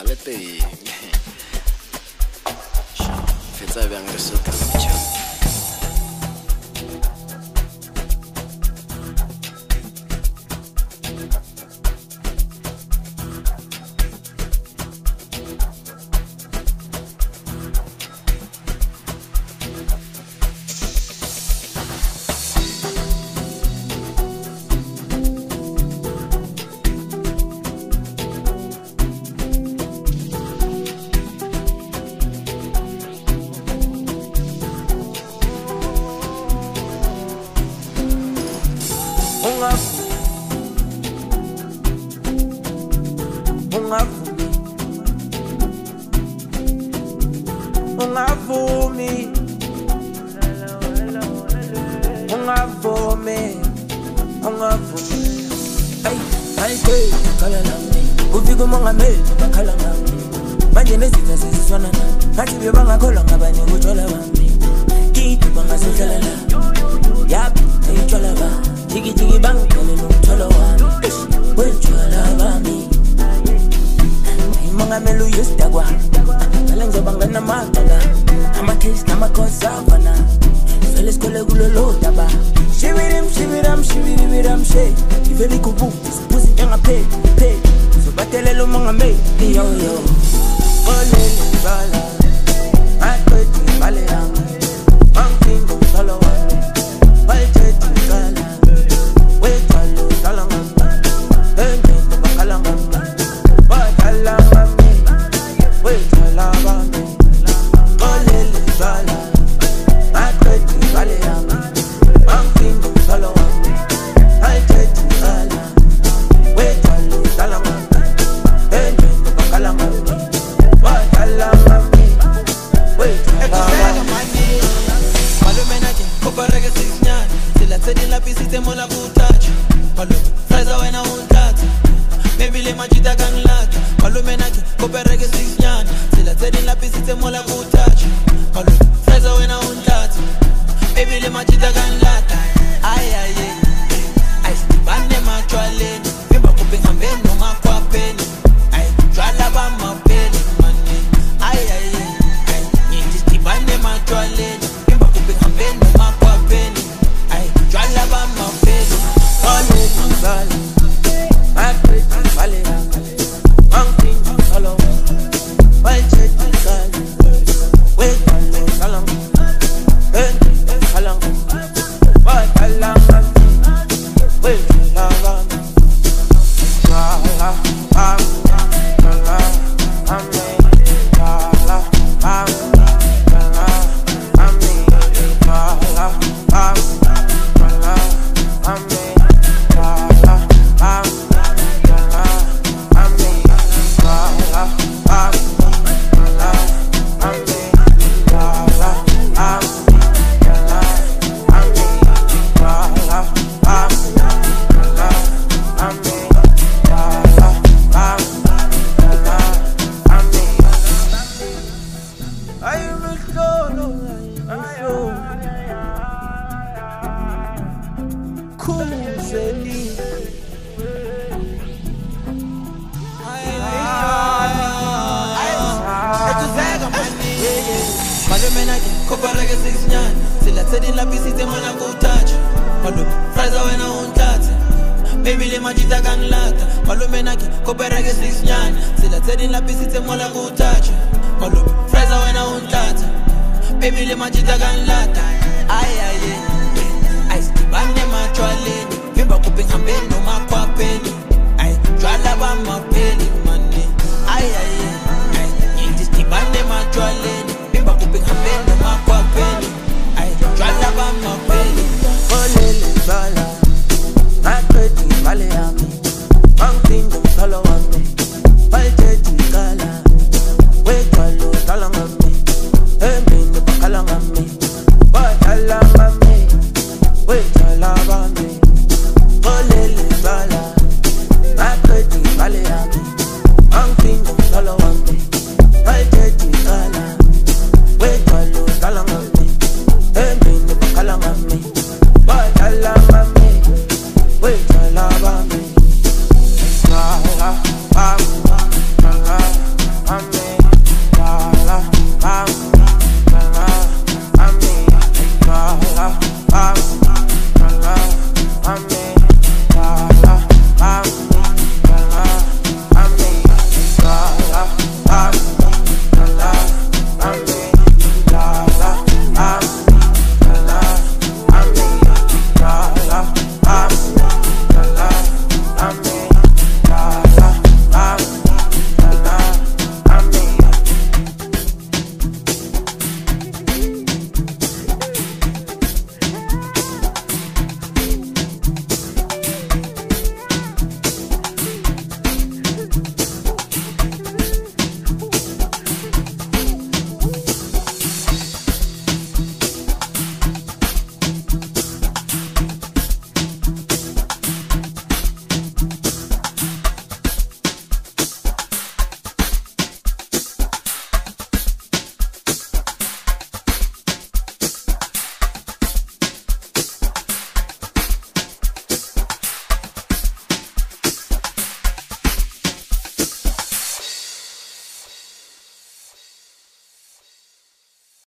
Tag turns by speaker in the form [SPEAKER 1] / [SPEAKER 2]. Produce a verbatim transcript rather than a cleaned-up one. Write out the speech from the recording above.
[SPEAKER 1] sale teng. Fetsa bjang re sotla motho.
[SPEAKER 2] Ungavumi, ungavumi, ungavumi. Ay, ay, hey, kala nami. Ufika umongameli bakhala ngami. Manje nezitha seziswana na. Ngathi bebangakholwa ngabanye utshwala bami. Kithi bangasehlala la. Yap, eyitshwala ba. Jiki jiki bangithole nomtholo wami. Wetshwala bami. Umongameli uyisdakwa. Bangana magana, ama case nama konsavana. Feli skole kulolo daba. Shibirim shibiram shibiribiram she. Iveli kubu, pussy janga pay pay. So batele lo manga me, yo yo. Ole bala, akweti bale yang. Mangingo solo wani, walcheti kala. Wetalo talangam, enje bakalangam, bakalangam. Wetalo Baby, le majita kan lata. Ay ay ay. Ay, stibane machwaleni. Vimba kupinga mbeno makwapeni. Ay, jwala ba mapeli.